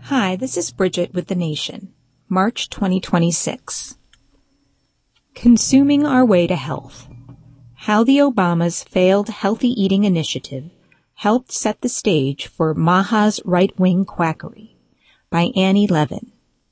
Hi, this is Bridget with The Nation, March 2026. Consuming Our Way to Health. How the Obamas' failed healthy eating initiative helped set the stage for Maha's right-wing quackery by Annie Levin.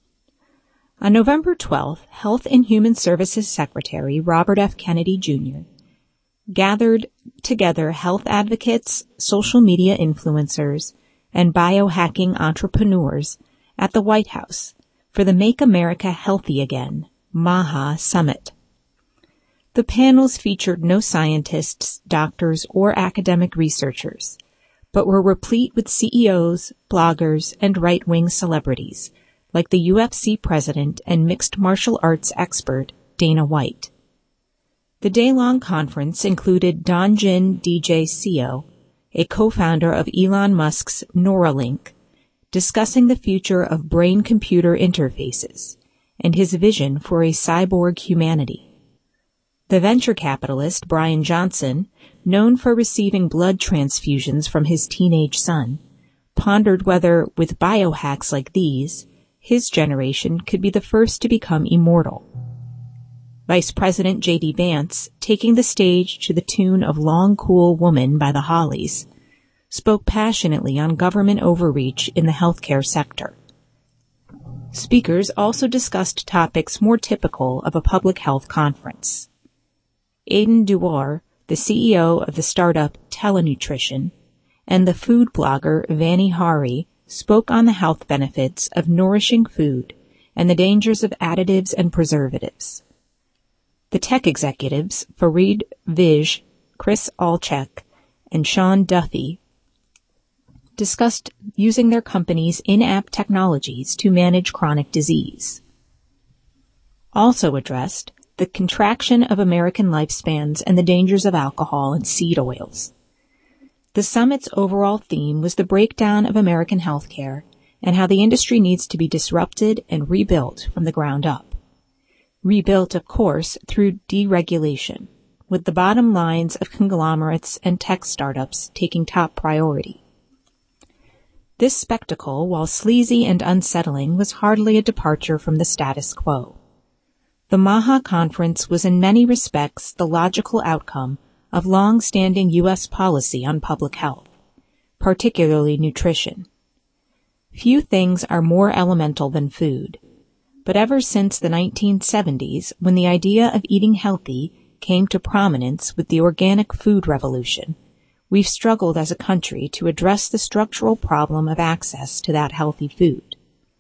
On November 12th, Health and Human Services Secretary Robert F. Kennedy Jr. gathered together health advocates, social media influencers, and biohacking entrepreneurs at the White House for the Make America Healthy Again, MAHA Summit. The panels featured no scientists, doctors, or academic researchers, but were replete with CEOs, bloggers, and right-wing celebrities, like the UFC president and mixed martial arts expert Dana White. The day-long conference included Dongjin DJ Seo, a co-founder of Elon Musk's Neuralink, discussing the future of brain-computer interfaces and his vision for a cyborg humanity. The venture capitalist Brian Johnson, known for receiving blood transfusions from his teenage son, pondered whether, with biohacks like these, his generation could be the first to become immortal. Vice President J.D. Vance, taking the stage to the tune of Long Cool Woman by the Hollies, spoke passionately on government overreach in the healthcare sector. Speakers also discussed topics more typical of a public health conference. Aidan Dewar, the CEO of the startup Telenutrition, and the food blogger Vani Hari spoke on the health benefits of nourishing food and the dangers of additives and preservatives. The tech executives, Fareed Vij, Chris Olchek, and Sean Duffy, discussed using their company's in-app technologies to manage chronic disease. Also addressed the contraction of American lifespans and the dangers of alcohol and seed oils. The summit's overall theme was the breakdown of American healthcare and how the industry needs to be disrupted and rebuilt from the ground up. Rebuilt, of course, through deregulation, with the bottom lines of conglomerates and tech startups taking top priority. This spectacle, while sleazy and unsettling, was hardly a departure from the status quo. The MAHA conference was in many respects the logical outcome of long-standing U.S. policy on public health, particularly nutrition. Few things are more elemental than food. But ever since the 1970s, when the idea of eating healthy came to prominence with the organic food revolution, we've struggled as a country to address the structural problem of access to that healthy food.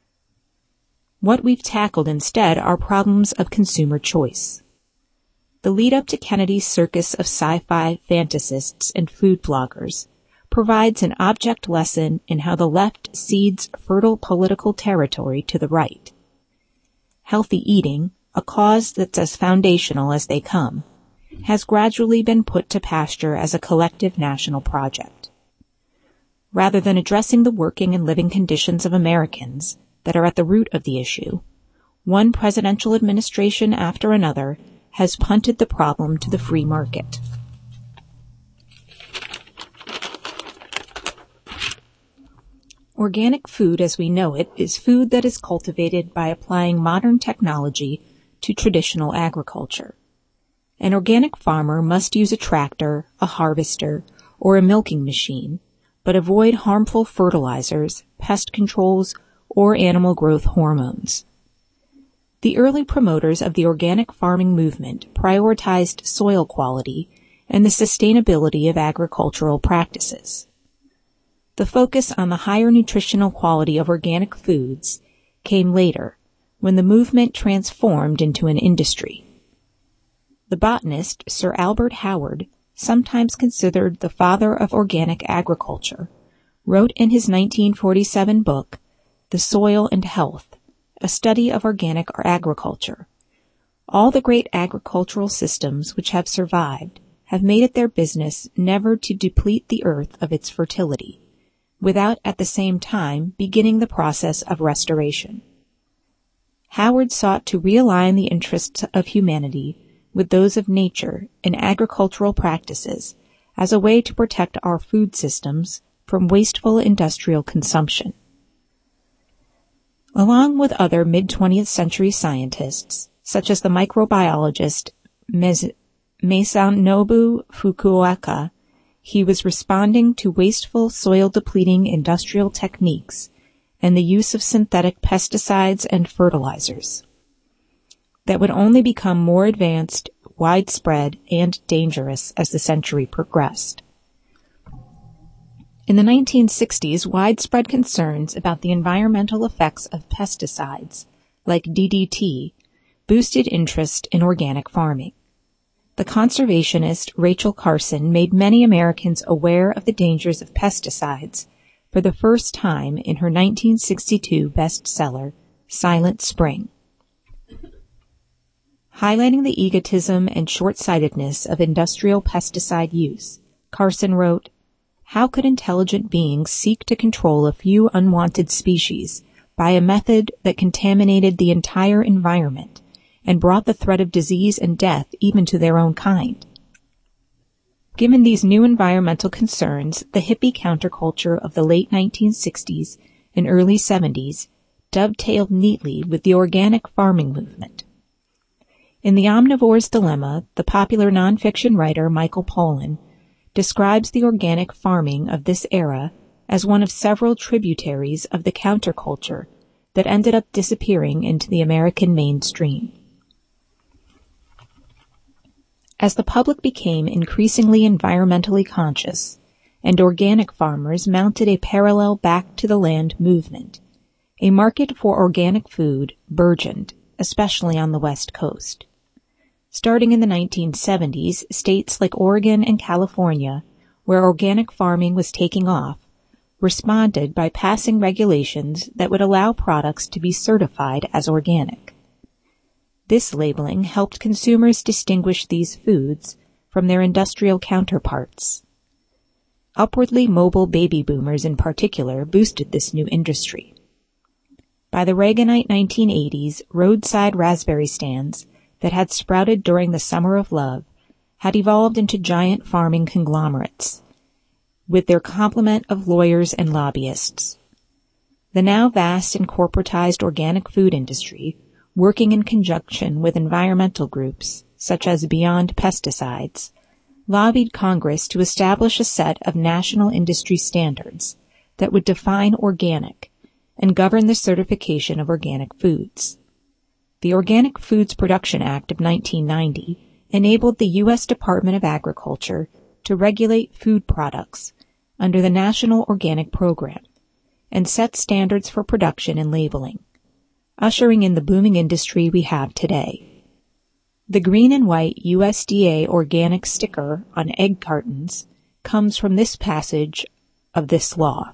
What we've tackled instead are problems of consumer choice. The lead-up to Kennedy's circus of sci-fi fantasists and food bloggers provides an object lesson in how the left cedes fertile political territory to the right. Healthy eating, a cause that's as foundational as they come, has gradually been put to pasture as a collective national project. Rather than addressing the working and living conditions of Americans that are at the root of the issue, one presidential administration after another has punted the problem to the free market. Organic food as we know it is food that is cultivated by applying modern technology to traditional agriculture. An organic farmer must use a tractor, a harvester, or a milking machine, but avoid harmful fertilizers, pest controls, or animal growth hormones. The early promoters of the organic farming movement prioritized soil quality and the sustainability of agricultural practices. The focus on the higher nutritional quality of organic foods came later, when the movement transformed into an industry. The botanist Sir Albert Howard, sometimes considered the father of organic agriculture, wrote in his 1947 book, The Soil and Health, a study of organic agriculture. All the great agricultural systems which have survived have made it their business never to deplete the earth of its fertility, without at the same time beginning the process of restoration. Howard sought to realign the interests of humanity with those of nature in agricultural practices as a way to protect our food systems from wasteful industrial consumption. Along with other mid-20th century scientists, such as the microbiologist Masanobu Fukuoka, he was responding to wasteful soil-depleting industrial techniques and the use of synthetic pesticides and fertilizers that would only become more advanced, widespread, and dangerous as the century progressed. In the 1960s, widespread concerns about the environmental effects of pesticides, like DDT, boosted interest in organic farming. The conservationist Rachel Carson made many Americans aware of the dangers of pesticides for the first time in her 1962 bestseller, Silent Spring. Highlighting the egotism and short-sightedness of industrial pesticide use, Carson wrote, "How could intelligent beings seek to control a few unwanted species by a method that contaminated the entire environment and brought the threat of disease and death even to their own kind?" Given these new environmental concerns, the hippie counterculture of the late 1960s and early 70s dovetailed neatly with the organic farming movement. In The Omnivore's Dilemma, the popular nonfiction writer Michael Pollan describes the organic farming of this era as one of several tributaries of the counterculture that ended up disappearing into the American mainstream. As the public became increasingly environmentally conscious, and organic farmers mounted a parallel back-to-the-land movement, a market for organic food burgeoned, especially on the West Coast. Starting in the 1970s, states like Oregon and California, where organic farming was taking off, responded by passing regulations that would allow products to be certified as organic. This labeling helped consumers distinguish these foods from their industrial counterparts. Upwardly mobile baby boomers in particular boosted this new industry. By the Reaganite 1980s, roadside raspberry stands that had sprouted during the Summer of Love had evolved into giant farming conglomerates, with their complement of lawyers and lobbyists. The now vast and corporatized organic food industry, working in conjunction with environmental groups, such as Beyond Pesticides, lobbied Congress to establish a set of national industry standards that would define organic and govern the certification of organic foods. The Organic Foods Production Act of 1990 enabled the U.S. Department of Agriculture to regulate food products under the National Organic Program and set standards for production and labeling, ushering in the booming industry we have today. The green and white USDA organic sticker on egg cartons comes from this passage of this law.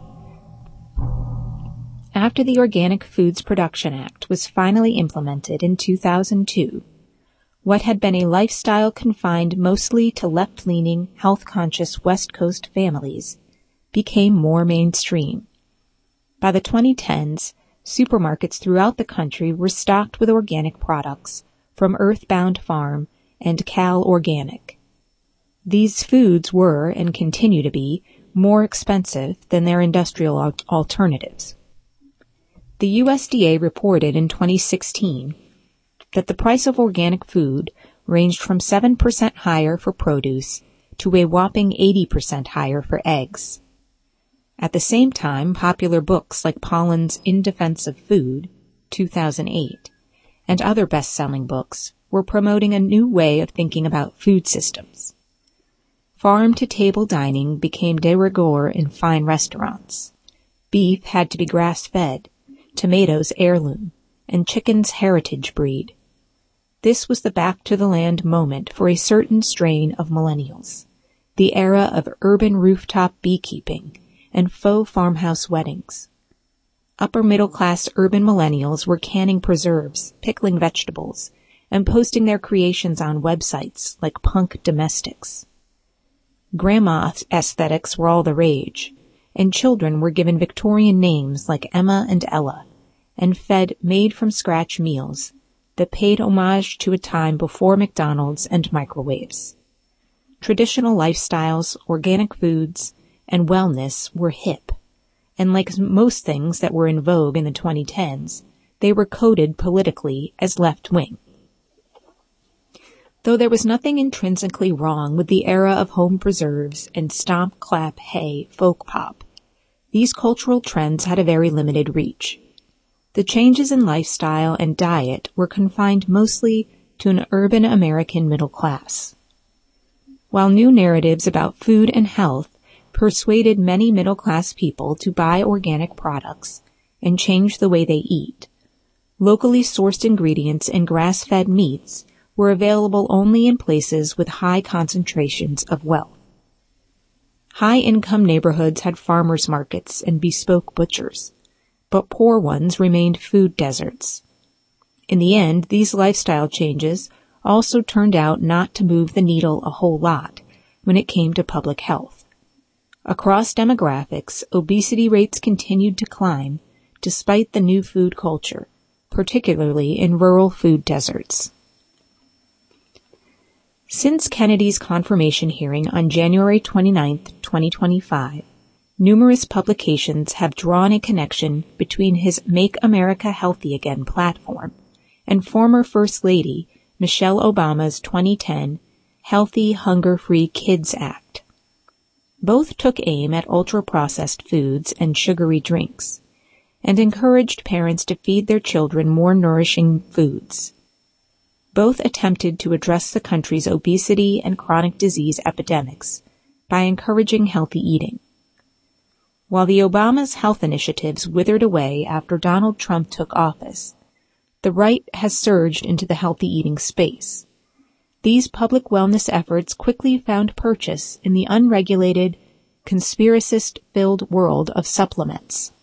After the Organic Foods Production Act was finally implemented in 2002, what had been a lifestyle confined mostly to left-leaning, health-conscious West Coast families became more mainstream. By the 2010s, supermarkets throughout the country were stocked with organic products from Earthbound Farm and Cal Organic. These foods were, and continue to be, more expensive than their industrial alternatives. The USDA reported in 2016 that the price of organic food ranged from 7% higher for produce to a whopping 80% higher for eggs. At the same time, popular books like Pollan's In Defense of Food, 2008, and other best-selling books were promoting a new way of thinking about food systems. Farm-to-table dining became de rigueur in fine restaurants. Beef had to be grass-fed, tomatoes heirloom, and chickens heritage breed. This was the back-to-the-land moment for a certain strain of millennials, the era of urban rooftop beekeeping and faux farmhouse weddings. Upper-middle-class urban millennials were canning preserves, pickling vegetables, and posting their creations on websites like Punk Domestics. Grandma aesthetics were all the rage, and children were given Victorian names like Emma and Ella, and fed made-from-scratch meals that paid homage to a time before McDonald's and microwaves. Traditional lifestyles, organic foods, and wellness were hip, and like most things that were in vogue in the 2010s, they were coded politically as left-wing. Though there was nothing intrinsically wrong with the era of home preserves and stomp, clap, hey folk pop, these cultural trends had a very limited reach. The changes in lifestyle and diet were confined mostly to an urban American middle class. While new narratives about food and health persuaded many middle-class people to buy organic products and change the way they eat, locally sourced ingredients and grass-fed meats were available only in places with high concentrations of wealth. High-income neighborhoods had farmers markets and bespoke butchers, but poor ones remained food deserts. In the end, these lifestyle changes also turned out not to move the needle a whole lot when it came to public health. Across demographics, obesity rates continued to climb despite the new food culture, particularly in rural food deserts. Since Kennedy's confirmation hearing on January 29, 2025, numerous publications have drawn a connection between his Make America Healthy Again platform and former First Lady Michelle Obama's 2010 Healthy, Hunger-Free Kids Act. Both took aim at ultra-processed foods and sugary drinks, and encouraged parents to feed their children more nourishing foods. Both attempted to address the country's obesity and chronic disease epidemics by encouraging healthy eating. While the Obama's health initiatives withered away after Donald Trump took office, the right has surged into the healthy eating space. These public wellness efforts quickly found purchase in the unregulated, conspiracist-filled world of supplements.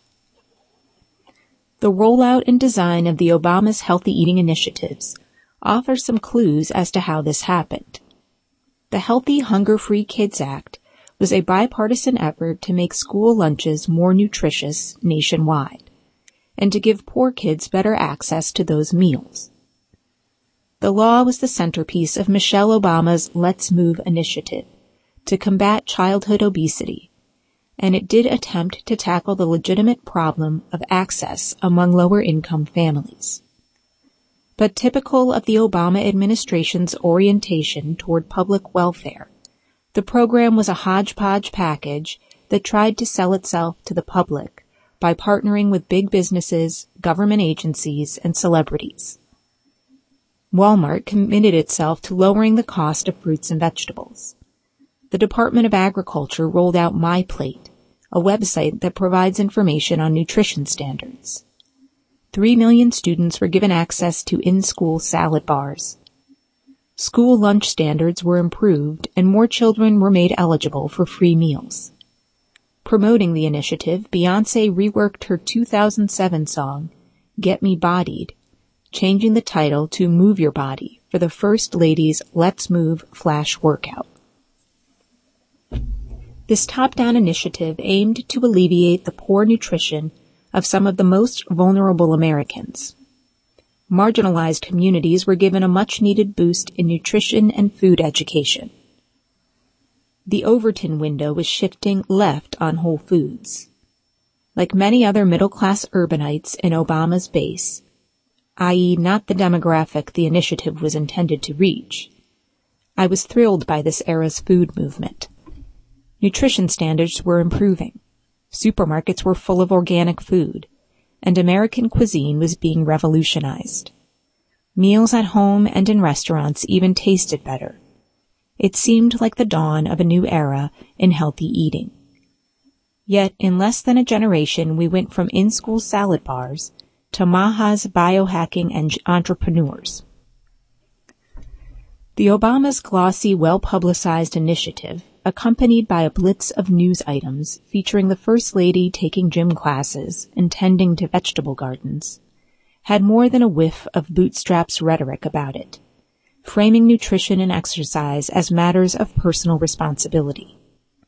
The rollout and design of the Obama's healthy eating initiatives offer some clues as to how this happened. The Healthy, Hunger-Free Kids Act was a bipartisan effort to make school lunches more nutritious nationwide, and to give poor kids better access to those meals. The law was the centerpiece of Michelle Obama's Let's Move initiative to combat childhood obesity, and it did attempt to tackle the legitimate problem of access among lower-income families. But typical of the Obama administration's orientation toward public welfare, the program was a hodgepodge package that tried to sell itself to the public by partnering with big businesses, government agencies, and celebrities. Walmart committed itself to lowering the cost of fruits and vegetables. The Department of Agriculture rolled out My Plate, a website that provides information on nutrition standards. 3 million students were given access to in-school salad bars. School lunch standards were improved and more children were made eligible for free meals. Promoting the initiative, Beyoncé reworked her 2007 song, Get Me Bodied, changing the title to Move Your Body for the First Lady's Let's Move Flash Workout. This top-down initiative aimed to alleviate the poor nutrition of some of the most vulnerable Americans. Marginalized communities were given a much-needed boost in nutrition and food education. The Overton window was shifting left on Whole Foods. Like many other middle-class urbanites in Obama's base, i.e. not the demographic the initiative was intended to reach, I was thrilled by this era's food movement. Nutrition standards were improving. Supermarkets were full of organic food, and American cuisine was being revolutionized. Meals at home and in restaurants even tasted better. It seemed like the dawn of a new era in healthy eating. Yet, in less than a generation, we went from in-school salad bars to Maha's biohacking entrepreneurs. The Obama's glossy, well-publicized initiative, accompanied by a blitz of news items featuring the First Lady taking gym classes and tending to vegetable gardens, had more than a whiff of bootstraps rhetoric about it, framing nutrition and exercise as matters of personal responsibility.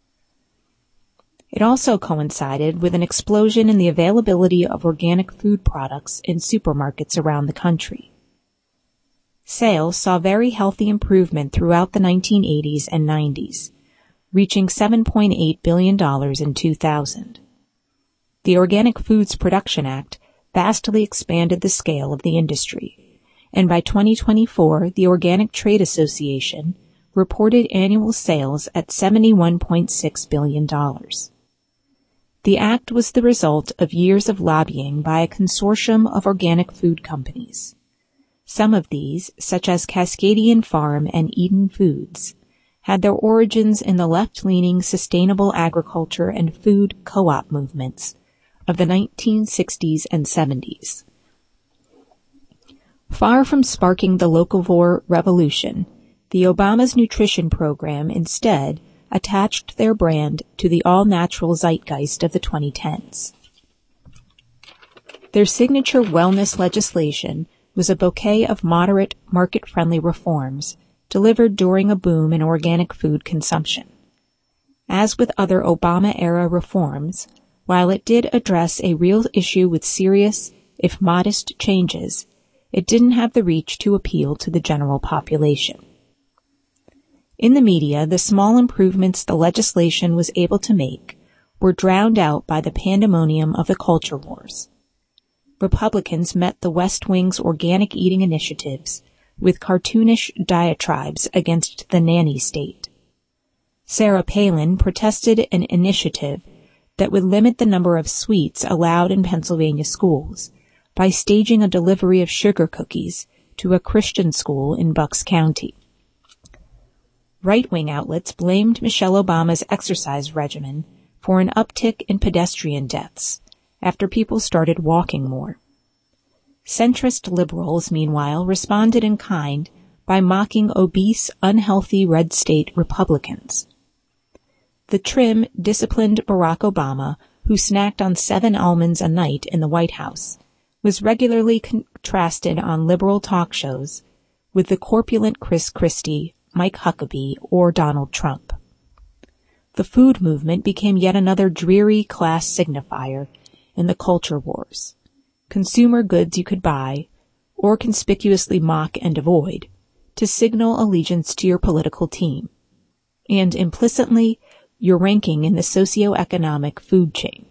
It also coincided with an explosion in the availability of organic food products in supermarkets around the country. Sales saw very healthy improvement throughout the 1980s and 90s, reaching $7.8 billion in 2000. The Organic Foods Production Act vastly expanded the scale of the industry, and by 2024, the Organic Trade Association reported annual sales at $71.6 billion. The act was the result of years of lobbying by a consortium of organic food companies. Some of these, such as Cascadian Farm and Eden Foods, had their origins in the left-leaning sustainable agriculture and food co-op movements of the 1960s and 70s. Far from sparking the locavore revolution, the Obama's nutrition program instead attached their brand to the all-natural zeitgeist of the 2010s. Their signature wellness legislation was a bouquet of moderate, market-friendly reforms delivered during a boom in organic food consumption. As with other Obama-era reforms, while it did address a real issue with serious, if modest, changes, it didn't have the reach to appeal to the general population. In the media, the small improvements the legislation was able to make were drowned out by the pandemonium of the culture wars. Republicans met the West Wing's organic eating initiatives with cartoonish diatribes against the nanny state. Sarah Palin protested an initiative that would limit the number of sweets allowed in Pennsylvania schools by staging a delivery of sugar cookies to a Christian school in Bucks County. Right-wing outlets blamed Michelle Obama's exercise regimen for an uptick in pedestrian deaths after people started walking more. Centrist liberals, meanwhile, responded in kind by mocking obese, unhealthy red state Republicans. The trim, disciplined Barack Obama, who snacked on 7 almonds a night in the White House, was regularly contrasted on liberal talk shows with the corpulent Chris Christie, Mike Huckabee, or Donald Trump. The food movement became yet another dreary class signifier in the culture wars. Consumer goods you could buy, or conspicuously mock and avoid, to signal allegiance to your political team, and implicitly your ranking in the socio-economic food chain.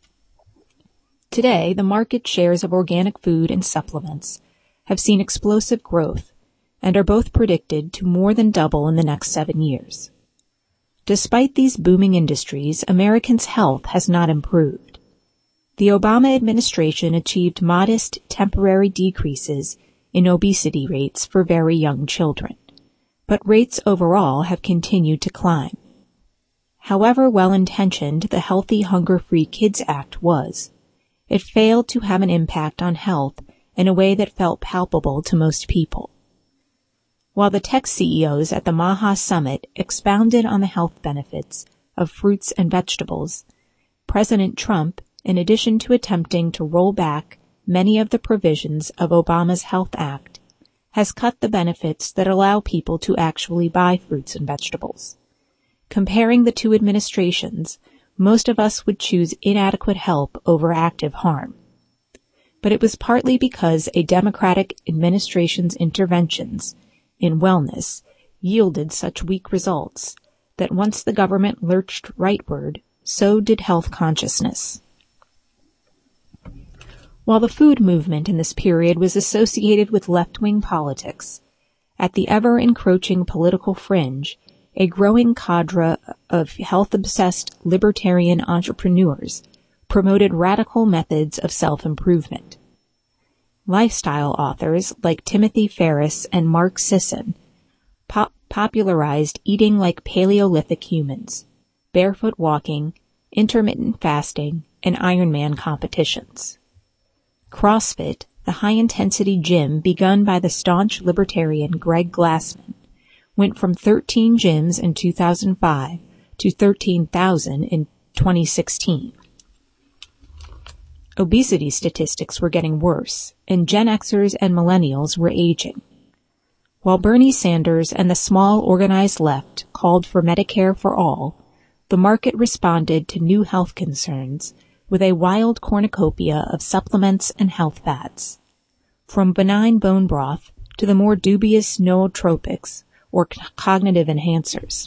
Today, the market shares of organic food and supplements have seen explosive growth and are both predicted to more than double in the next 7 years. Despite these booming industries, Americans' health has not improved. The Obama administration achieved modest temporary decreases in obesity rates for very young children, but rates overall have continued to climb. However well-intentioned the Healthy Hunger-Free Kids Act was, it failed to have an impact on health in a way that felt palpable to most people. While the tech CEOs at the Maha Summit expounded on the health benefits of fruits and vegetables, President Trump, in addition to attempting to roll back many of the provisions of Obama's Health Act, has cut the benefits that allow people to actually buy fruits and vegetables. Comparing the two administrations, most of us would choose inadequate help over active harm. But it was partly because a Democratic administration's interventions in wellness yielded such weak results that once the government lurched rightward, so did health consciousness. While the food movement in this period was associated with left-wing politics, at the ever-encroaching political fringe, a growing cadre of health-obsessed libertarian entrepreneurs promoted radical methods of self-improvement. Lifestyle authors like Timothy Ferriss and Mark Sisson popularized eating like Paleolithic humans, barefoot walking, intermittent fasting, and Ironman competitions. CrossFit, the high-intensity gym begun by the staunch libertarian Greg Glassman, went from 13 gyms in 2005 to 13,000 in 2016. Obesity statistics were getting worse, and Gen Xers and millennials were aging. While Bernie Sanders and the small organized left called for Medicare for all, the market responded to new health concerns with a wild cornucopia of supplements and health fads, from benign bone broth to the more dubious nootropics or cognitive enhancers.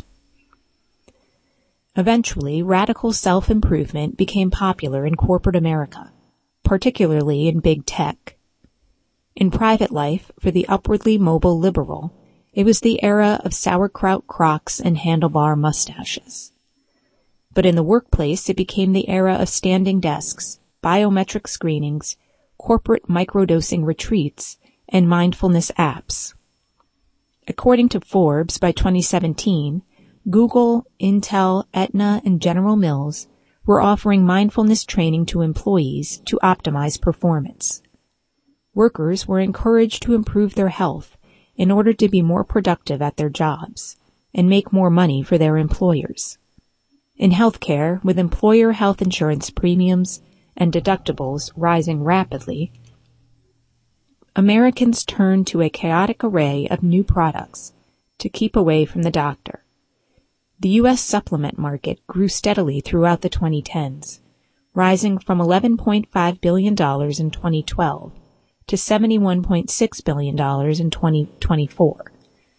Eventually, radical self-improvement became popular in corporate America, particularly in big tech. In private life, for the upwardly mobile liberal, it was the era of sauerkraut Crocs and handlebar mustaches. But in the workplace, it became the era of standing desks, biometric screenings, corporate microdosing retreats, and mindfulness apps. According to Forbes, by 2017, Google, Intel, Aetna, and General Mills were offering mindfulness training to employees to optimize performance. Workers were encouraged to improve their health in order to be more productive at their jobs and make more money for their employers. In healthcare, with employer health insurance premiums and deductibles rising rapidly, Americans turned to a chaotic array of new products to keep away from the doctor. The U.S. supplement market grew steadily throughout the 2010s, rising from $11.5 billion in 2012 to $71.6 billion in 2024,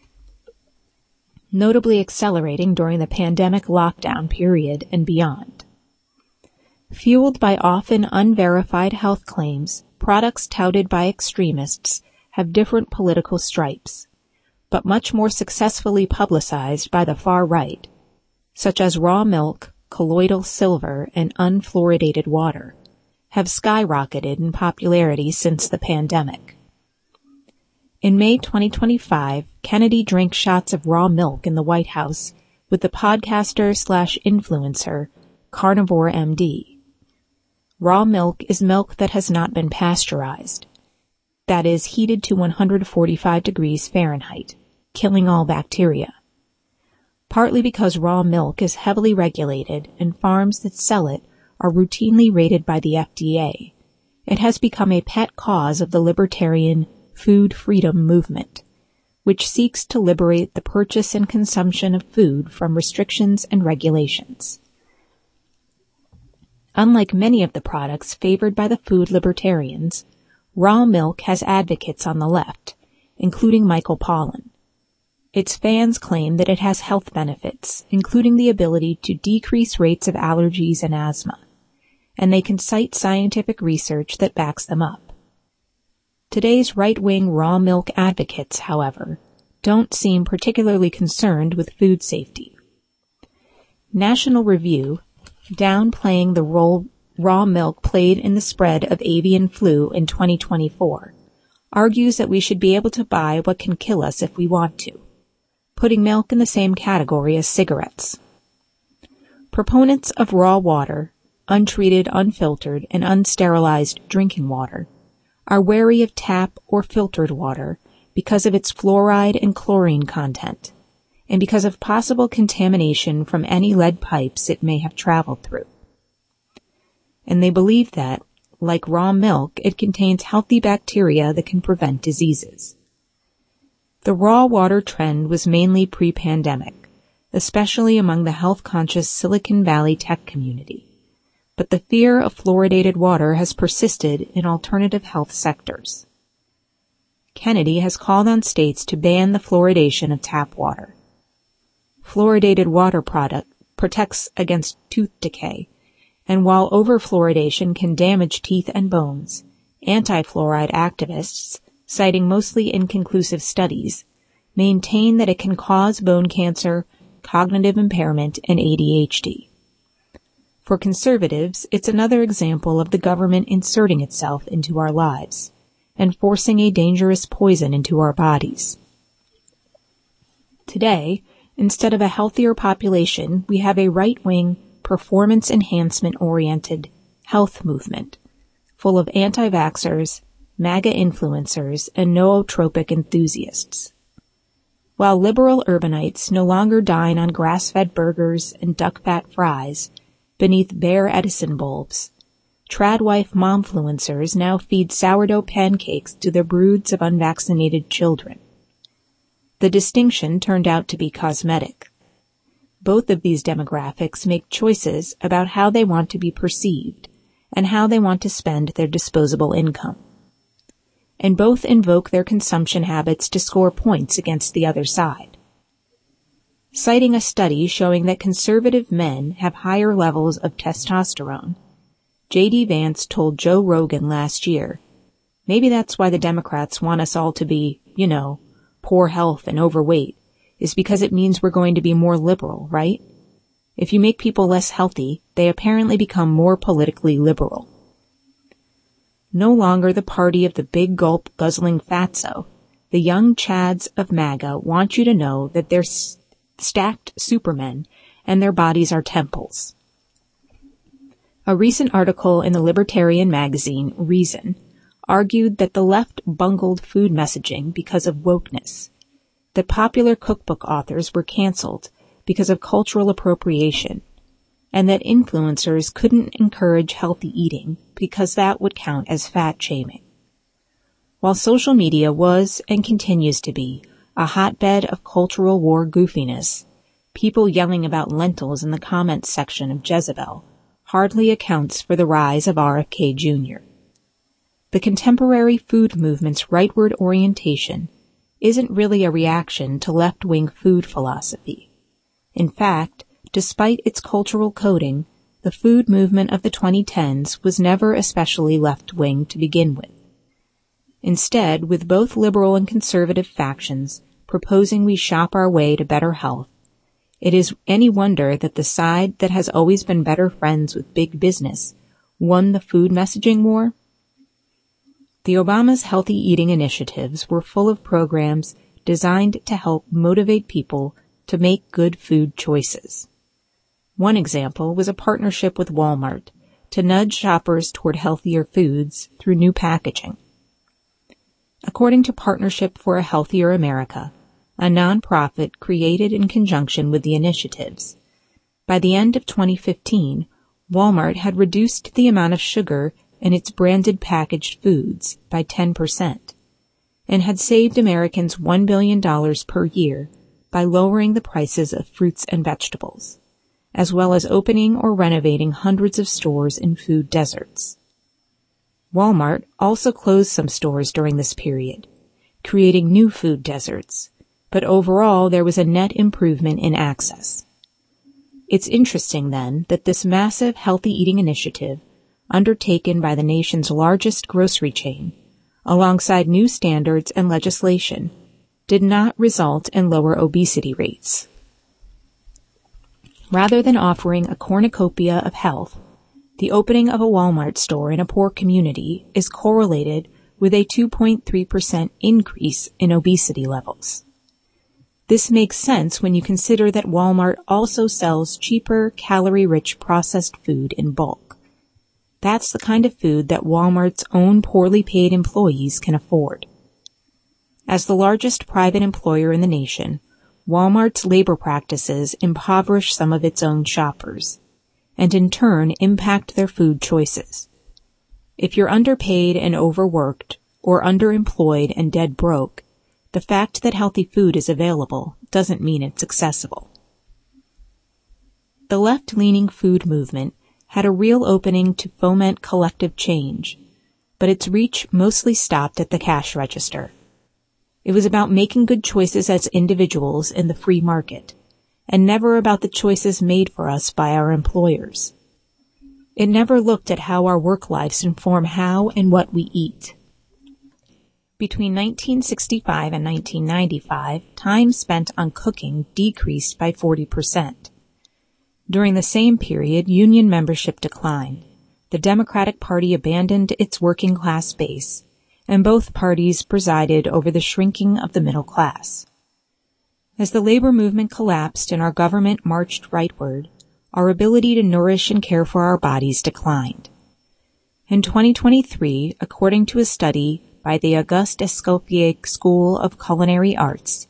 notably accelerating during the pandemic lockdown period and beyond. Fueled by often unverified health claims, products touted by extremists have different political stripes, but much more successfully publicized by the far right, such as raw milk, colloidal silver, and unfluoridated water, have skyrocketed in popularity since the pandemic. In May 2025, Kennedy drank shots of raw milk in the White House with the podcaster/influencer Carnivore MD. Raw milk is milk that has not been pasteurized, that is, heated to 145 degrees Fahrenheit, killing all bacteria. Partly because raw milk is heavily regulated and farms that sell it are routinely rated by the FDA, it has become a pet cause of the libertarian food freedom movement, which seeks to liberate the purchase and consumption of food from restrictions and regulations. Unlike many of the products favored by the food libertarians, raw milk has advocates on the left, including Michael Pollan. Its fans claim that it has health benefits, including the ability to decrease rates of allergies and asthma, and they can cite scientific research that backs them up. Today's right-wing raw milk advocates, however, don't seem particularly concerned with food safety. National Review, downplaying the role raw milk played in the spread of avian flu in 2024, argues that we should be able to buy what can kill us if we want to, putting milk in the same category as cigarettes. Proponents of raw water, untreated, unfiltered, and unsterilized drinking water, are wary of tap or filtered water because of its fluoride and chlorine content, and because of possible contamination from any lead pipes it may have traveled through. And they believe that, like raw milk, it contains healthy bacteria that can prevent diseases. The raw water trend was mainly pre-pandemic, especially among the health-conscious Silicon Valley tech community, but the fear of fluoridated water has persisted in alternative health sectors. Kennedy has called on states to ban the fluoridation of tap water. Fluoridated water product protects against tooth decay, and while overfluoridation can damage teeth and bones, anti-fluoride activists, citing mostly inconclusive studies, maintain that it can cause bone cancer, cognitive impairment, and ADHD. For conservatives, it's another example of the government inserting itself into our lives and forcing a dangerous poison into our bodies. Today, instead of a healthier population, we have a right-wing, performance enhancement-oriented health movement full of anti-vaxxers, MAGA influencers, and nootropic enthusiasts. While liberal urbanites no longer dine on grass-fed burgers and duck-fat fries beneath bare Edison bulbs, tradwife momfluencers now feed sourdough pancakes to their broods of unvaccinated children. The distinction turned out to be cosmetic. Both of these demographics make choices about how they want to be perceived and how they want to spend their disposable income. And both invoke their consumption habits to score points against the other side. Citing a study showing that conservative men have higher levels of testosterone, J.D. Vance told Joe Rogan last year, maybe that's why the Democrats want us all to be, poor health and overweight, is because it means we're going to be more liberal, right? If you make people less healthy, they apparently become more politically liberal. No longer the party of the big gulp guzzling fatso, the young chads of MAGA want you to know that they're stacked supermen and their bodies are temples. A recent article in the libertarian magazine, Reason, argued that the left bungled food messaging because of wokeness, that popular cookbook authors were canceled because of cultural appropriation, and that influencers couldn't encourage healthy eating because that would count as fat shaming. While social media was and continues to be a hotbed of cultural war goofiness, people yelling about lentils in the comments section of Jezebel hardly accounts for the rise of RFK Jr. The contemporary food movement's rightward orientation isn't really a reaction to left-wing food philosophy. In fact, despite its cultural coding, the food movement of the 2010s was never especially left-wing to begin with. Instead, with both liberal and conservative factions proposing we shop our way to better health, it is any wonder that the side that has always been better friends with big business won the food messaging war. The Obama's healthy eating initiatives were full of programs designed to help motivate people to make good food choices. One example was a partnership with Walmart to nudge shoppers toward healthier foods through new packaging. According to Partnership for a Healthier America, a nonprofit created in conjunction with the initiatives, by the end of 2015, Walmart had reduced the amount of sugar in its branded packaged foods by 10% and had saved Americans $1 billion per year by lowering the prices of fruits and vegetables, as well as opening or renovating hundreds of stores in food deserts. Walmart also closed some stores during this period, creating new food deserts, but overall there was a net improvement in access. It's interesting, then, that this massive healthy eating initiative, undertaken by the nation's largest grocery chain, alongside new standards and legislation, did not result in lower obesity rates. Rather than offering a cornucopia of health, the opening of a Walmart store in a poor community is correlated with a 2.3% increase in obesity levels. This makes sense when you consider that Walmart also sells cheaper, calorie-rich processed food in bulk. That's the kind of food that Walmart's own poorly paid employees can afford. As the largest private employer in the nation, Walmart's labor practices impoverish some of its own shoppers, and in turn impact their food choices. If you're underpaid and overworked, or underemployed and dead broke, the fact that healthy food is available doesn't mean it's accessible. The left-leaning food movement had a real opening to foment collective change, but its reach mostly stopped at the cash register. It was about making good choices as individuals in the free market, and never about the choices made for us by our employers. It never looked at how our work lives inform how and what we eat. Between 1965 and 1995, time spent on cooking decreased by 40%. During the same period, union membership declined. The Democratic Party abandoned its working class base, and both parties presided over the shrinking of the middle class. As the labor movement collapsed and our government marched rightward, our ability to nourish and care for our bodies declined. In 2023, according to a study by the Auguste Escoffier School of Culinary Arts,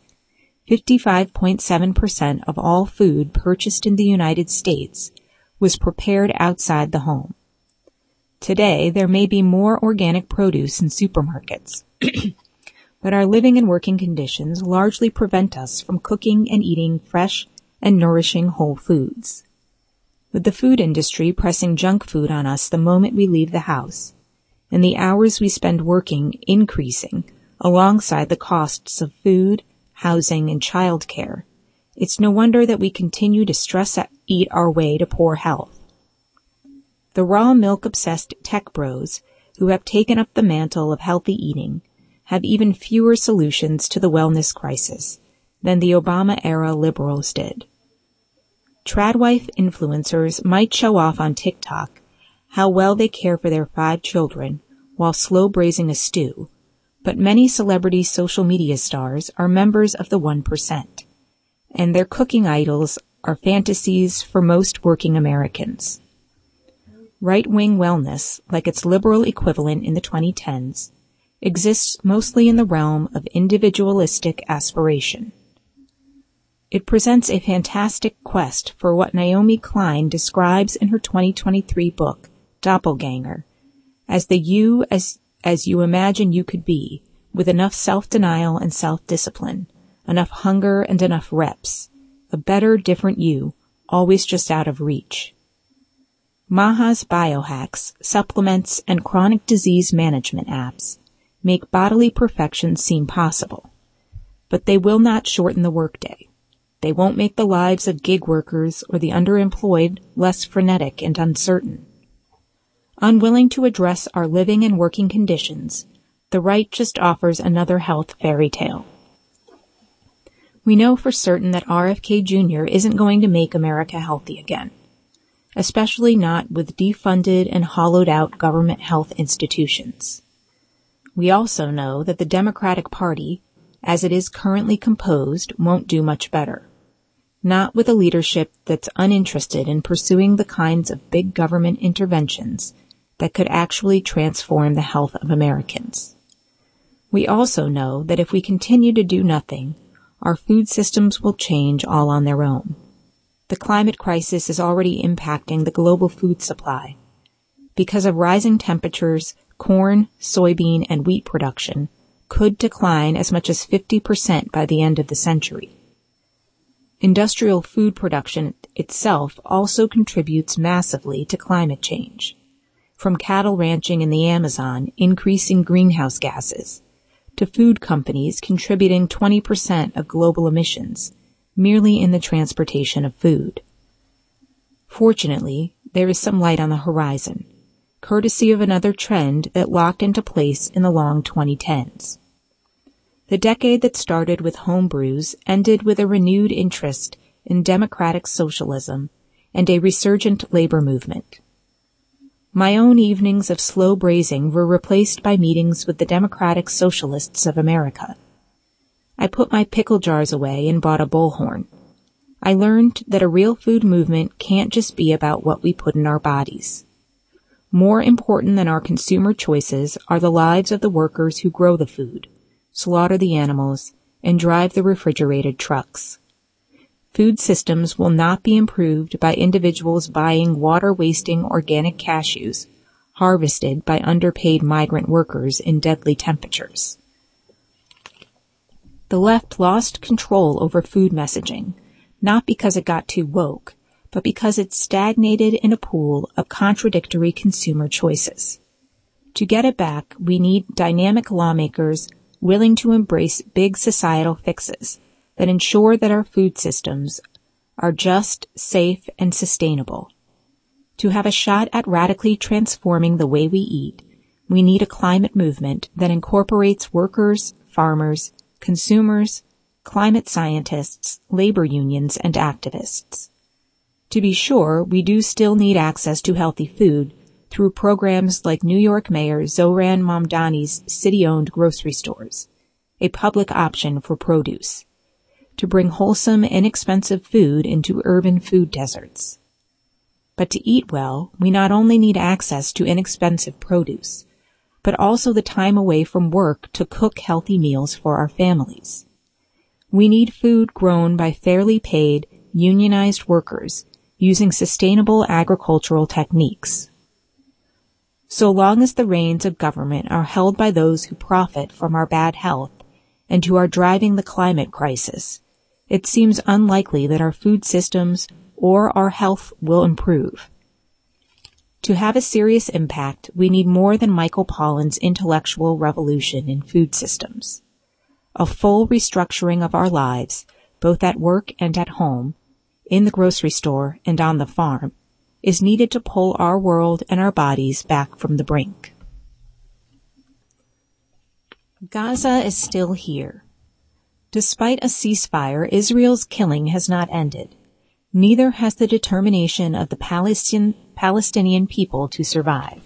55.7% of all food purchased in the United States was prepared outside the home. Today, there may be more organic produce in supermarkets, but our living and working conditions largely prevent us from cooking and eating fresh and nourishing whole foods. With the food industry pressing junk food on us the moment we leave the house, and the hours we spend working increasing alongside the costs of food, housing, and childcare, it's no wonder that we continue to stress eat our way to poor health. The raw milk-obsessed tech bros who have taken up the mantle of healthy eating have even fewer solutions to the wellness crisis than the Obama-era liberals did. Tradwife influencers might show off on TikTok how well they care for their 5 children while slow braising a stew, but many celebrity social media stars are members of the 1%, and their cooking idols are fantasies for most working Americans. Right-wing wellness, like its liberal equivalent in the 2010s, exists mostly in the realm of individualistic aspiration. It presents a fantastic quest for what Naomi Klein describes in her 2023 book, Doppelganger, as the you as you imagine you could be, with enough self-denial and self-discipline, enough hunger and enough reps, a better, different you, always just out of reach. Maha's biohacks, supplements, and chronic disease management apps make bodily perfection seem possible, but they will not shorten the workday. They won't make the lives of gig workers or the underemployed less frenetic and uncertain. Unwilling to address our living and working conditions, the right just offers another health fairy tale. We know for certain that RFK Jr. isn't going to make America healthy again, especially not with defunded and hollowed out government health institutions. We also know that the Democratic Party, as it is currently composed, won't do much better. Not with a leadership that's uninterested in pursuing the kinds of big government interventions that could actually transform the health of Americans. We also know that if we continue to do nothing, our food systems will change all on their own. The climate crisis is already impacting the global food supply. Because of rising temperatures, corn, soybean, and wheat production could decline as much as 50% by the end of the century. Industrial food production itself also contributes massively to climate change, from cattle ranching in the Amazon increasing greenhouse gases, to food companies contributing 20% of global emissions merely in the transportation of food. Fortunately, there is some light on the horizon, courtesy of another trend that locked into place in the long 2010s. The decade that started with home brews ended with a renewed interest in democratic socialism and a resurgent labor movement. My own evenings of slow braising were replaced by meetings with the Democratic Socialists of America. I put my pickle jars away and bought a bullhorn. I learned that a real food movement can't just be about what we put in our bodies. More important than our consumer choices are the lives of the workers who grow the food, slaughter the animals, and drive the refrigerated trucks. Food systems will not be improved by individuals buying water-wasting organic cashews harvested by underpaid migrant workers in deadly temperatures. The left lost control over food messaging, not because it got too woke, but because it stagnated in a pool of contradictory consumer choices. To get it back, we need dynamic lawmakers willing to embrace big societal fixes that ensure that our food systems are just, safe, and sustainable. To have a shot at radically transforming the way we eat, we need a climate movement that incorporates workers, farmers, consumers, climate scientists, labor unions, and activists. To be sure, we do still need access to healthy food through programs like New York Mayor Zohran Mamdani's city-owned grocery stores, a public option for produce, to bring wholesome, inexpensive food into urban food deserts. But to eat well, we not only need access to inexpensive produce, but also the time away from work to cook healthy meals for our families. We need food grown by fairly paid, unionized workers using sustainable agricultural techniques. So long as the reins of government are held by those who profit from our bad health and who are driving the climate crisis, it seems unlikely that our food systems or our health will improve. To have a serious impact, we need more than Michael Pollan's intellectual revolution in food systems. A full restructuring of our lives, both at work and at home, in the grocery store and on the farm, is needed to pull our world and our bodies back from the brink. Gaza is still here. Despite a ceasefire, Israel's killing has not ended. Neither has the determination of the Palestinian people to survive.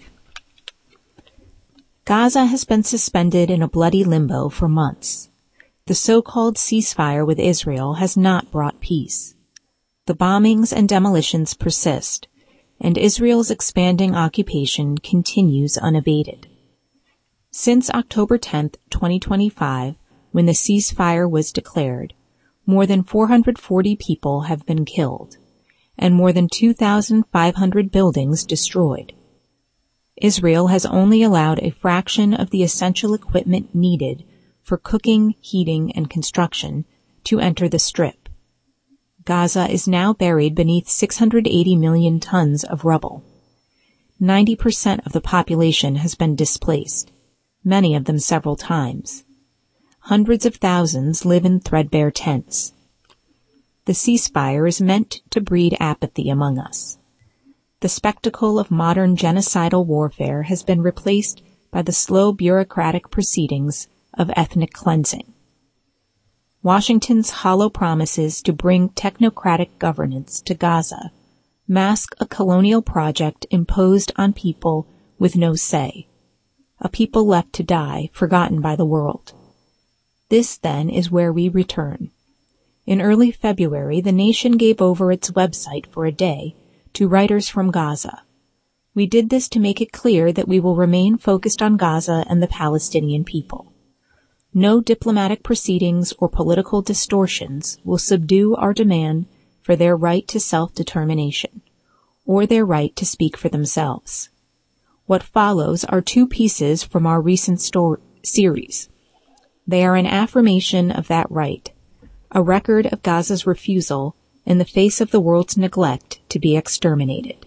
Gaza has been suspended in a bloody limbo for months. The so-called ceasefire with Israel has not brought peace. The bombings and demolitions persist, and Israel's expanding occupation continues unabated. Since October 10, 2025, when the ceasefire was declared, more than 440 people have been killed, and more than 2,500 buildings destroyed. Israel has only allowed a fraction of the essential equipment needed for cooking, heating, and construction to enter the Strip. Gaza is now buried beneath 680 million tons of rubble. 90% of the population has been displaced, many of them several times. Hundreds of thousands live in threadbare tents. The ceasefire is meant to breed apathy among us. The spectacle of modern genocidal warfare has been replaced by the slow bureaucratic proceedings of ethnic cleansing. Washington's hollow promises to bring technocratic governance to Gaza mask a colonial project imposed on people with no say, a people left to die, forgotten by the world. This, then, is where we return. In early February, the nation gave over its website for a day to writers from Gaza. We did this to make it clear that we will remain focused on Gaza and the Palestinian people. No diplomatic proceedings or political distortions will subdue our demand for their right to self-determination, or their right to speak for themselves. What follows are two pieces from our recent series. They are an affirmation of that right, a record of Gaza's refusal in the face of the world's neglect to be exterminated.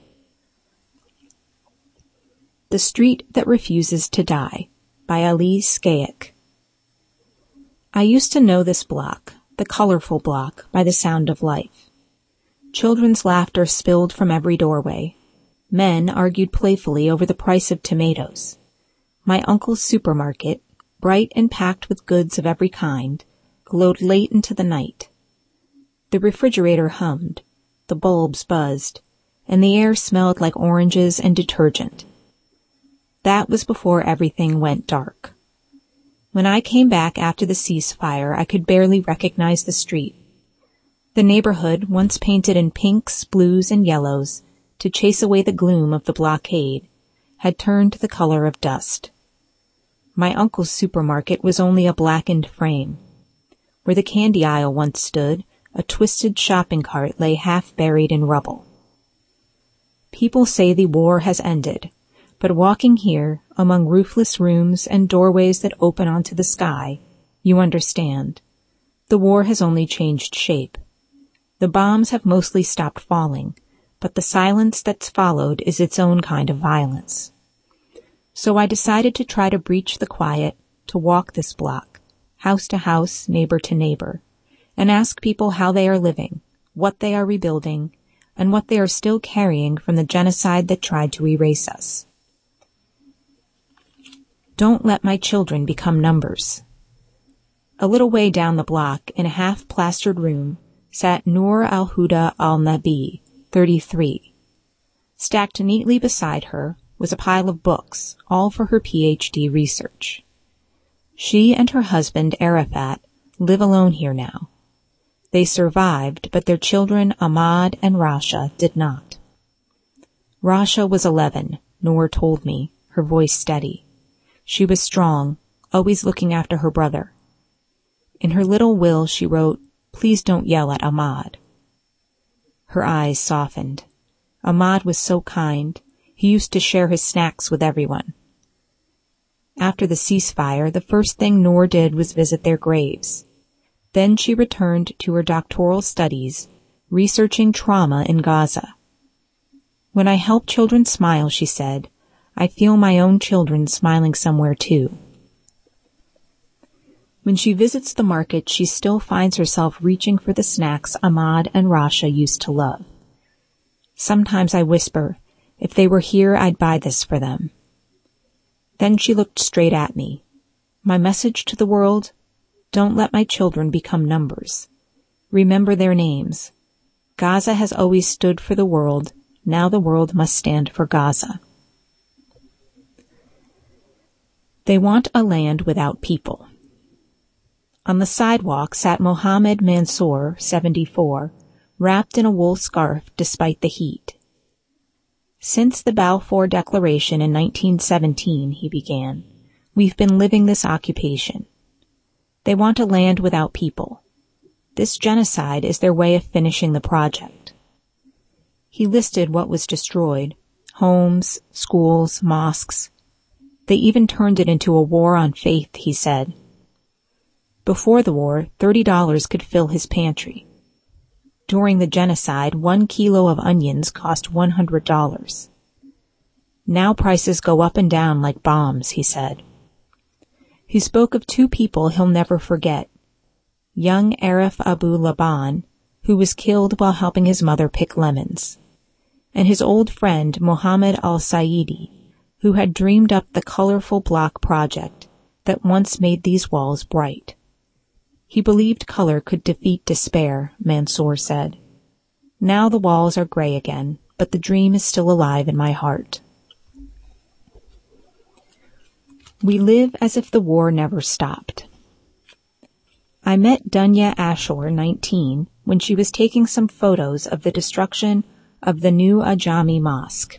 The Street That Refuses to Die by Ali Skaik. I used to know this block, the colorful block, by the sound of life. Children's laughter spilled from every doorway. Men argued playfully over the price of tomatoes. My uncle's supermarket, bright and packed with goods of every kind, glowed late into the night. The refrigerator hummed, the bulbs buzzed, and the air smelled like oranges and detergent. That was before everything went dark. When I came back after the ceasefire, I could barely recognize the street. The neighborhood, once painted in pinks, blues, and yellows to chase away the gloom of the blockade, had turned the color of dust. My uncle's supermarket was only a blackened frame. Where the candy aisle once stood, a twisted shopping cart lay half buried in rubble. People say the war has ended, but walking here, among roofless rooms and doorways that open onto the sky, you understand. The war has only changed shape. The bombs have mostly stopped falling, but the silence that's followed is its own kind of violence. So I decided to try to breach the quiet, to walk this block, house to house, neighbor to neighbor, and ask people how they are living, what they are rebuilding, and what they are still carrying from the genocide that tried to erase us. Don't let my children become numbers. A little way down the block, in a half-plastered room, sat Noor al-Huda al-Nabi, 33. Stacked neatly beside her was a pile of books, all for her PhD research. She and her husband, Arafat, live alone here now. They survived, but their children, Ahmad and Rasha, did not. Rasha was 11, Noor told me, her voice steady. She was strong, always looking after her brother. In her little will, she wrote, "Please don't yell at Ahmad." Her eyes softened. Ahmad was so kind. He used to share his snacks with everyone. After the ceasefire, the first thing Noor did was visit their graves. Then she returned to her doctoral studies, researching trauma in Gaza. When I help children smile, she said, I feel my own children smiling somewhere too. When she visits the market, she still finds herself reaching for the snacks Ahmad and Rasha used to love. Sometimes I whisper, if they were here, I'd buy this for them. Then she looked straight at me. My message to the world? Don't let my children become numbers. Remember their names. Gaza has always stood for the world. Now the world must stand for Gaza. They want a land without people. On the sidewalk sat Mohammed Mansour, 74, wrapped in a wool scarf despite the heat. Since the Balfour Declaration in 1917, he began, we've been living this occupation. They want a land without people. This genocide is their way of finishing the project. He listed what was destroyed: homes, schools, mosques. They even turned it into a war on faith, he said. Before the war, $30 could fill his pantry. During the genocide, 1 kilo of onions cost $100. Now prices go up and down like bombs, he said. He spoke of 2 people he'll never forget. Young Arif Abu Laban, who was killed while helping his mother pick lemons, and his old friend Mohammed al-Saidi, who had dreamed up the colorful block project that once made these walls bright. He believed color could defeat despair, Mansour said. Now the walls are gray again, but the dream is still alive in my heart. We live as if the war never stopped. I met Dunya Ashur, 19, when she was taking some photos of the destruction of the new Ajami Mosque.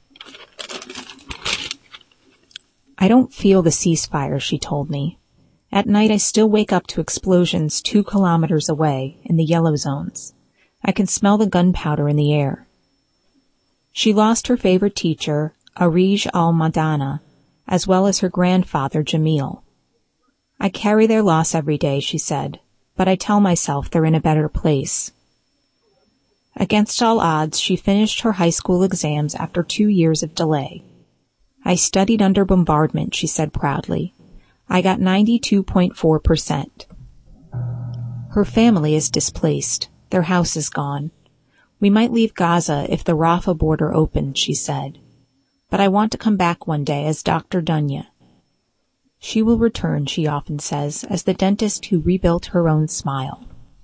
I don't feel the ceasefire, she told me. At night I still wake up to explosions 2 kilometers away in the yellow zones. I can smell the gunpowder in the air. She lost her favorite teacher, Arij al-Madana, as well as her grandfather, Jamil. I carry their loss every day, she said, but I tell myself they're in a better place. Against all odds, she finished her high school exams after 2 years of delay. I studied under bombardment, she said proudly. I got 92.4%. Her family is displaced. Their house is gone. We might leave Gaza if the Rafah border opened, she said. But I want to come back one day as Dr. Dunya. She will return, she often says, as the dentist who rebuilt her own smile.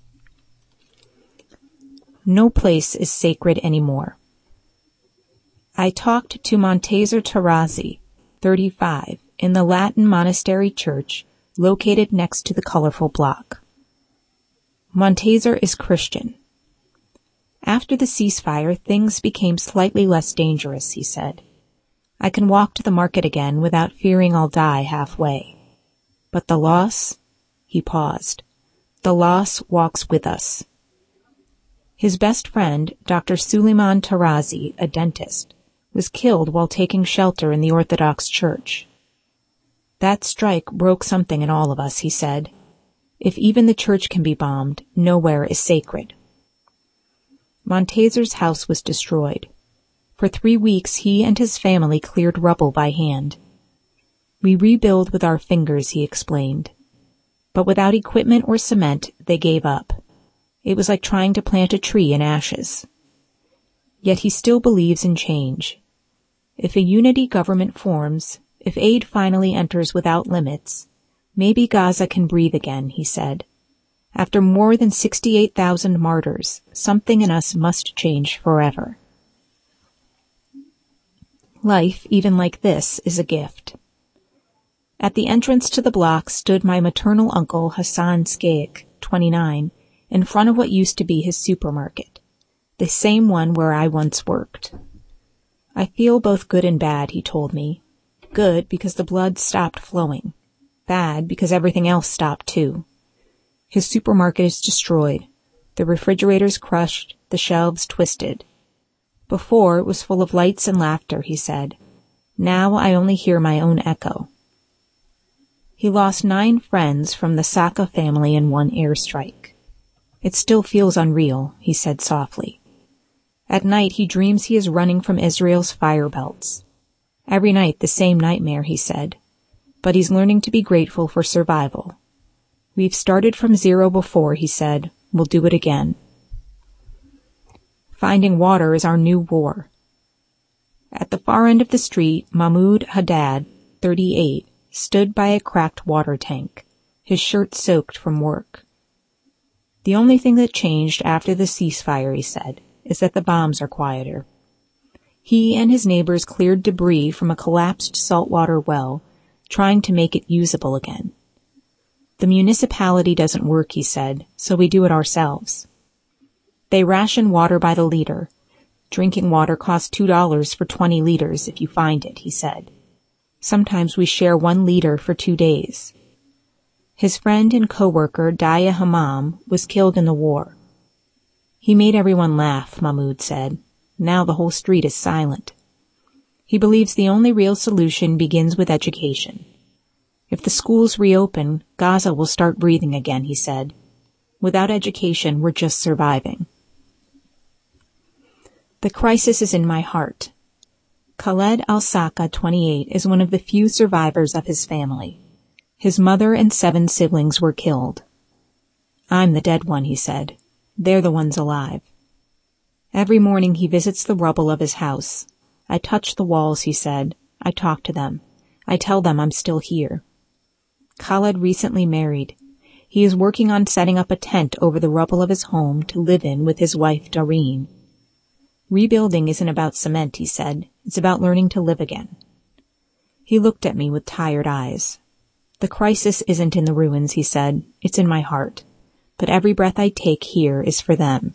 No place is sacred anymore. I talked to Montazer Tarazi, 35, in the Latin monastery church located next to the colorful block. Montazer is Christian. After the ceasefire, things became slightly less dangerous, he said. I can walk to the market again without fearing I'll die halfway. But the loss? He paused. The loss walks with us. His best friend, Dr. Suleiman Tarazi, a dentist, was killed while taking shelter in the Orthodox Church. That strike broke something in all of us, he said. If even the church can be bombed, nowhere is sacred. Montazer's house was destroyed. For 3 weeks he and his family cleared rubble by hand. We rebuild with our fingers, he explained. But without equipment or cement, they gave up. It was like trying to plant a tree in ashes. Yet he still believes in change. If a unity government forms, if aid finally enters without limits, maybe Gaza can breathe again, he said. After more than 68,000 martyrs, something in us must change forever. Life, even like this, is a gift. At the entrance to the block stood my maternal uncle Hassan Skeik, 29, in front of what used to be his supermarket, the same one where I once worked. I feel both good and bad, he told me. Good because the blood stopped flowing. Bad because everything else stopped too. His supermarket is destroyed. The refrigerator's crushed, the shelves twisted. Before, it was full of lights and laughter, he said. Now I only hear my own echo. He lost 9 friends from the Saka family in one airstrike. It still feels unreal, he said softly. At night he dreams he is running from Israel's fire belts. Every night the same nightmare, he said. But he's learning to be grateful for survival. We've started from zero before, he said. We'll do it again. Finding water is our new war. At the far end of the street, Mahmoud Haddad, 38, stood by a cracked water tank, his shirt soaked from work. The only thing that changed after the ceasefire, he said, is that the bombs are quieter. He and his neighbors cleared debris from a collapsed saltwater well, trying to make it usable again. The municipality doesn't work, he said, so we do it ourselves. They ration water by the liter. Drinking water costs $2 for 20 liters if you find it, he said. Sometimes we share 1 liter for 2 days. His friend and co-worker, Daya Hammam, was killed in the war. He made everyone laugh, Mahmoud said. Now the whole street is silent. He believes the only real solution begins with education. If the schools reopen, Gaza will start breathing again, he said. Without education, we're just surviving. The crisis is in my heart. Khaled al-Saka, 28, is one of the few survivors of his family. His mother and 7 siblings were killed. I'm the dead one, he said. They're the ones alive. Every morning he visits the rubble of his house. I touch the walls, he said. I talk to them. I tell them I'm still here. Khaled recently married. He is working on setting up a tent over the rubble of his home to live in with his wife, Doreen. Rebuilding isn't about cement, he said. It's about learning to live again. He looked at me with tired eyes. The crisis isn't in the ruins, he said. It's in my heart. But every breath I take here is for them.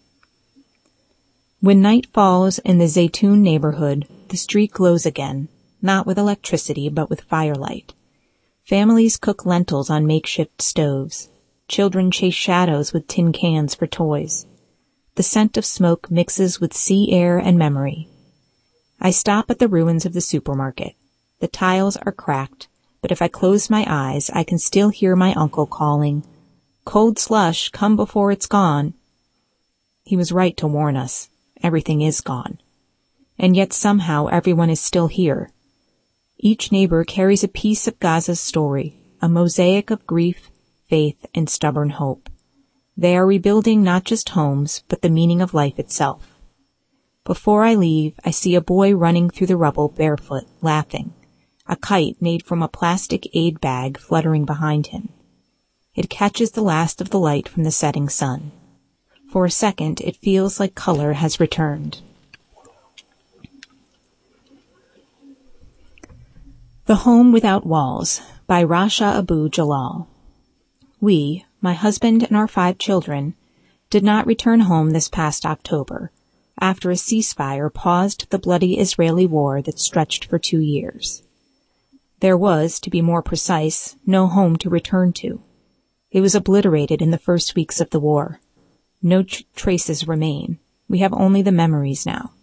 When night falls in the Zaytun neighborhood, the street glows again, not with electricity but with firelight. Families cook lentils on makeshift stoves. Children chase shadows with tin cans for toys. The scent of smoke mixes with sea air and memory. I stop at the ruins of the supermarket. The tiles are cracked, but if I close my eyes, I can still hear my uncle calling, "Cold slush, come before it's gone." He was right to warn us. Everything is gone. And yet somehow everyone is still here. Each neighbor carries a piece of Gaza's story, a mosaic of grief, faith, and stubborn hope. They are rebuilding not just homes, but the meaning of life itself. Before I leave, I see a boy running through the rubble barefoot, laughing, a kite made from a plastic aid bag fluttering behind him. It catches the last of the light from the setting sun. For a second, it feels like color has returned. The Home Without Walls by Rasha Abu Jalal. We, my husband and our 5 children, did not return home this past October, after a ceasefire paused the bloody Israeli war that stretched for 2 years. There was, to be more precise, no home to return to. It was obliterated in the first weeks of the war. No traces remain. We have only the memories now.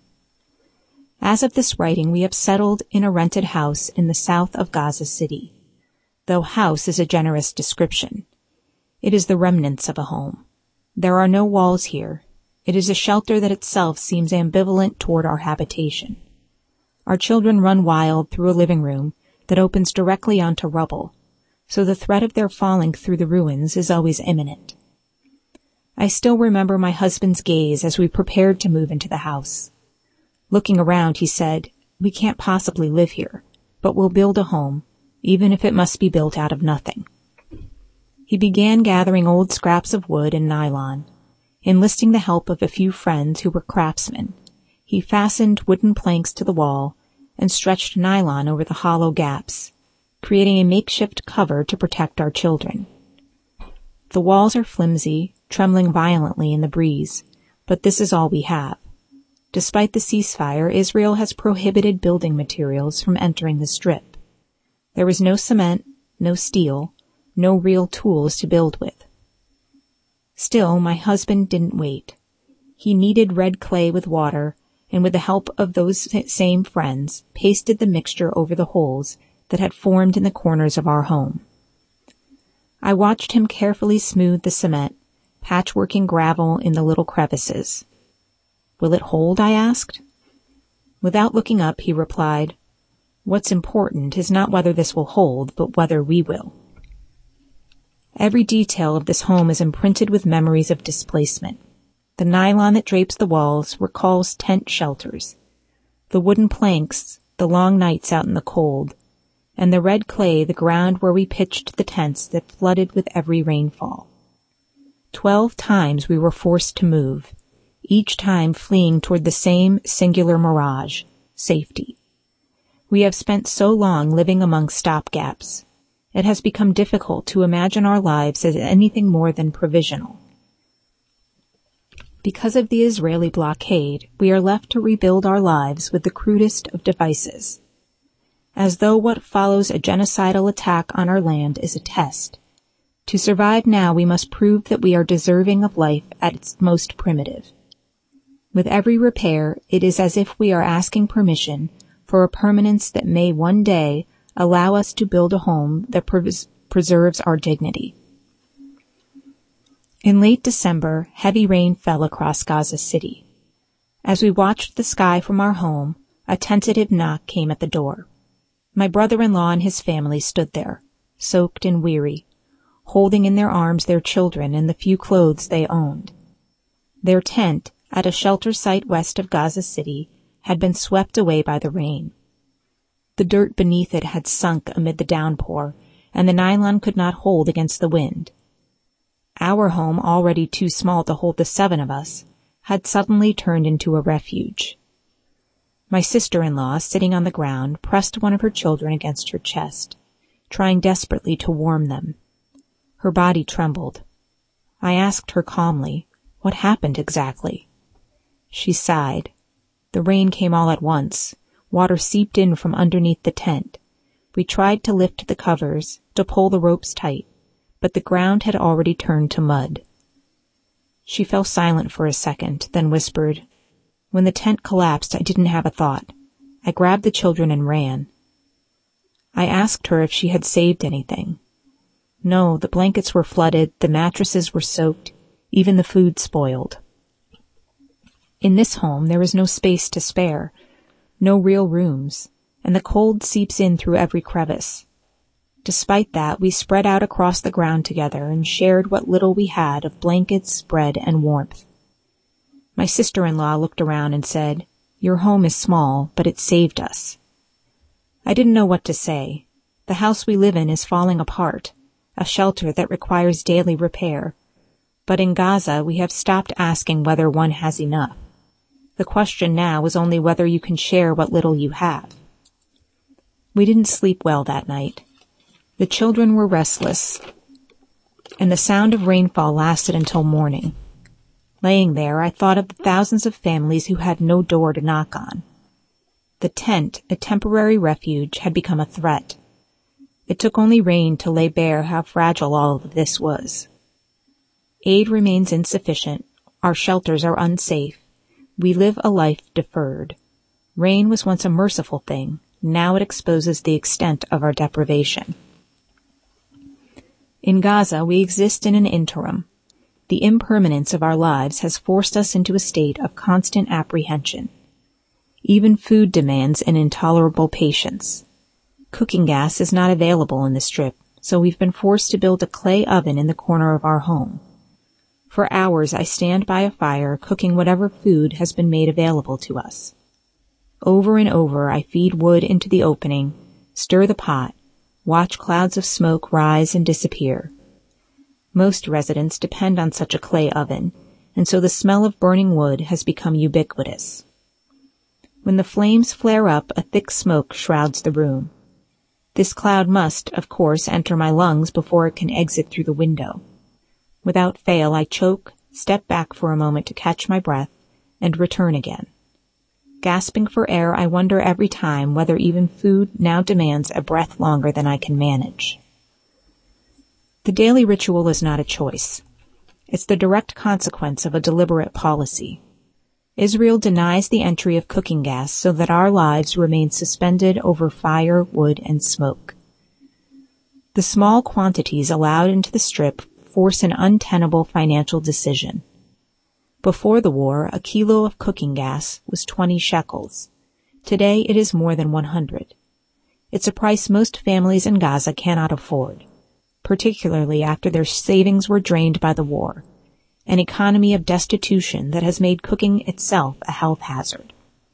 As of this writing, we have settled in a rented house in the south of Gaza City. Though house is a generous description. It is the remnants of a home. There are no walls here. It is a shelter that itself seems ambivalent toward our habitation. Our children run wild through a living room that opens directly onto rubble, so the threat of their falling through the ruins is always imminent. I still remember my husband's gaze as we prepared to move into the house. Looking around, he said, "We can't possibly live here, but we'll build a home, even if it must be built out of nothing." He began gathering old scraps of wood and nylon. Enlisting the help of a few friends who were craftsmen, he fastened wooden planks to the wall and stretched nylon over the hollow gaps, creating a makeshift cover to protect our children. The walls are flimsy, trembling violently in the breeze, but this is all we have. Despite the ceasefire, Israel has prohibited building materials from entering the strip. There is no cement, no steel, no real tools to build with. Still, my husband didn't wait. He kneaded red clay with water, and with the help of those same friends, pasted the mixture over the holes that had formed in the corners of our home. I watched him carefully smooth the cement, patchworking gravel in the little crevices. "Will it hold?" I asked. Without looking up, he replied, "What's important is not whether this will hold, but whether we will." Every detail of this home is imprinted with memories of displacement. The nylon that drapes the walls recalls tent shelters. The wooden planks, the long nights out in the cold, and the red clay, the ground where we pitched the tents that flooded with every rainfall. 12 times we were forced to move, each time fleeing toward the same singular mirage, safety. We have spent so long living among stopgaps. It has become difficult to imagine our lives as anything more than provisional. Because of the Israeli blockade, we are left to rebuild our lives with the crudest of devices. As though what follows a genocidal attack on our land is a test. To survive now, we must prove that we are deserving of life at its most primitive. With every repair, it is as if we are asking permission for a permanence that may one day allow us to build a home that preserves our dignity. In late December, heavy rain fell across Gaza City. As we watched the sky from our home, a tentative knock came at the door. My brother-in-law and his family stood there, soaked and weary, holding in their arms their children and the few clothes they owned. Their tent, at a shelter site west of Gaza City, had been swept away by the rain. The dirt beneath it had sunk amid the downpour, and the nylon could not hold against the wind. Our home, already too small to hold the 7 of us, had suddenly turned into a refuge. My sister-in-law, sitting on the ground, pressed one of her children against her chest, trying desperately to warm them. Her body trembled. I asked her calmly, what happened exactly? She sighed. The rain came all at once. Water seeped in from underneath the tent. We tried to lift the covers, to pull the ropes tight, but the ground had already turned to mud. She fell silent for a second, then whispered, "When the tent collapsed, I didn't have a thought. I grabbed the children and ran." I asked her if she had saved anything. No, the blankets were flooded, the mattresses were soaked, even the food spoiled. In this home, there is no space to spare, no real rooms, and the cold seeps in through every crevice. Despite that, we spread out across the ground together and shared what little we had of blankets, bread, and warmth. My sister-in-law looked around and said, "Your home is small, but it saved us." I didn't know what to say. The house we live in is falling apart, a shelter that requires daily repair. But in Gaza, we have stopped asking whether one has enough. The question now is only whether you can share what little you have. We didn't sleep well that night. The children were restless, and the sound of rainfall lasted until morning. Laying there, I thought of the thousands of families who had no door to knock on. The tent, a temporary refuge, had become a threat. It took only rain to lay bare how fragile all of this was. Aid remains insufficient. Our shelters are unsafe. We live a life deferred. Rain was once a merciful thing. Now it exposes the extent of our deprivation. In Gaza, we exist in an interim. The impermanence of our lives has forced us into a state of constant apprehension. Even food demands an intolerable patience. Cooking gas is not available in the Strip, so we've been forced to build a clay oven in the corner of our home. For hours I stand by a fire cooking whatever food has been made available to us. Over and over I feed wood into the opening, stir the pot, watch clouds of smoke rise and disappear. Most residents depend on such a clay oven, and so the smell of burning wood has become ubiquitous. When the flames flare up, a thick smoke shrouds the room. This cloud must, of course, enter my lungs before it can exit through the window. Without fail, I choke, step back for a moment to catch my breath, and return again. Gasping for air, I wonder every time whether even food now demands a breath longer than I can manage. The daily ritual is not a choice. It's the direct consequence of a deliberate policy. Israel denies the entry of cooking gas so that our lives remain suspended over fire, wood, and smoke. The small quantities allowed into the Strip force an untenable financial decision. Before the war, a kilo of cooking gas was 20 shekels. Today it is more than 100. It's a price most families in Gaza cannot afford, particularly after their savings were drained by the war, an economy of destitution that has made cooking itself a health hazard.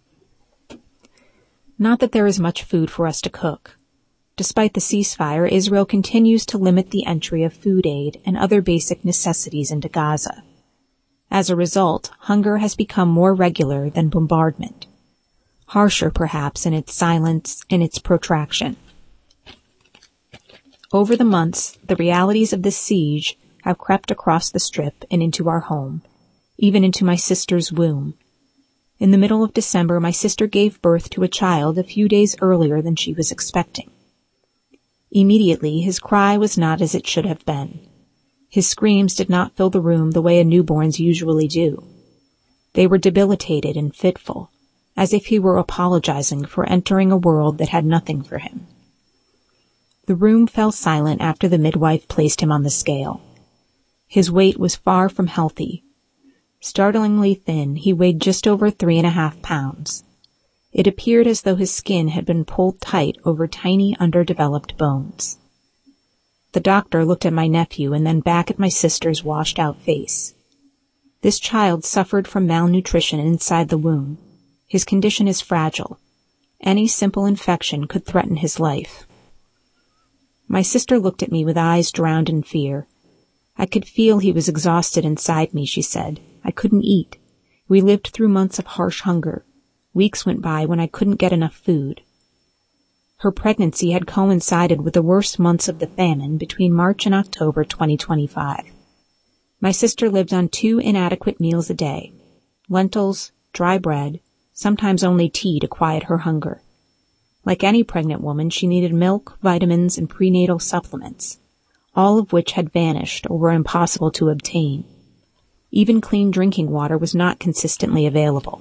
Not that there is much food for us to cook. Despite the ceasefire, Israel continues to limit the entry of food aid and other basic necessities into Gaza. As a result, hunger has become more regular than bombardment. Harsher, perhaps, in its silence and its protraction. Over the months, the realities of this siege have crept across the Strip and into our home, even into my sister's womb. In the middle of December, my sister gave birth to a child a few days earlier than she was expecting. Immediately, his cry was not as it should have been. His screams did not fill the room the way a newborn's usually do. They were debilitated and fitful, as if he were apologizing for entering a world that had nothing for him. The room fell silent after the midwife placed him on the scale. His weight was far from healthy. Startlingly thin, he weighed just over 3.5 pounds. It appeared as though his skin had been pulled tight over tiny, underdeveloped bones. The doctor looked at my nephew and then back at my sister's washed-out face. This child suffered from malnutrition inside the womb. His condition is fragile. Any simple infection could threaten his life. My sister looked at me with eyes drowned in fear. I could feel he was exhausted inside me, she said. I couldn't eat. We lived through months of harsh hunger. Weeks went by when I couldn't get enough food. Her pregnancy had coincided with the worst months of the famine between March and October 2025. My sister lived on 2 inadequate meals a day, lentils, dry bread, sometimes only tea to quiet her hunger. Like any pregnant woman, she needed milk, vitamins, and prenatal supplements, all of which had vanished or were impossible to obtain. Even clean drinking water was not consistently available.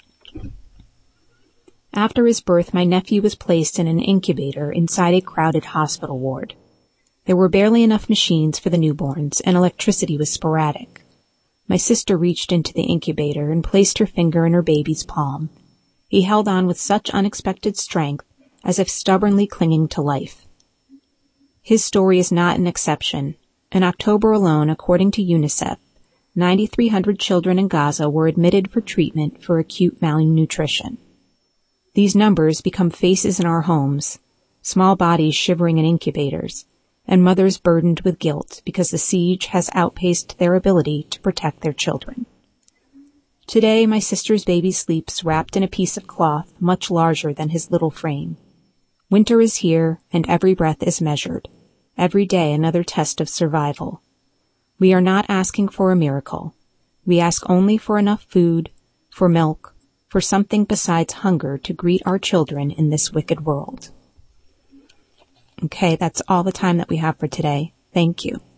After his birth, my nephew was placed in an incubator inside a crowded hospital ward. There were barely enough machines for the newborns, and electricity was sporadic. My sister reached into the incubator and placed her finger in her baby's palm. He held on with such unexpected strength, as if stubbornly clinging to life. His story is not an exception. In October alone, according to UNICEF, 9,300 children in Gaza were admitted for treatment for acute malnutrition. These numbers become faces in our homes, small bodies shivering in incubators, and mothers burdened with guilt because the siege has outpaced their ability to protect their children. Today, my sister's baby sleeps wrapped in a piece of cloth much larger than his little frame. Winter is here, and every breath is measured. Every day another test of survival. We are not asking for a miracle. We ask only for enough food, for milk, for something besides hunger to greet our children in this wicked world. Okay, that's all the time that we have for today. Thank you.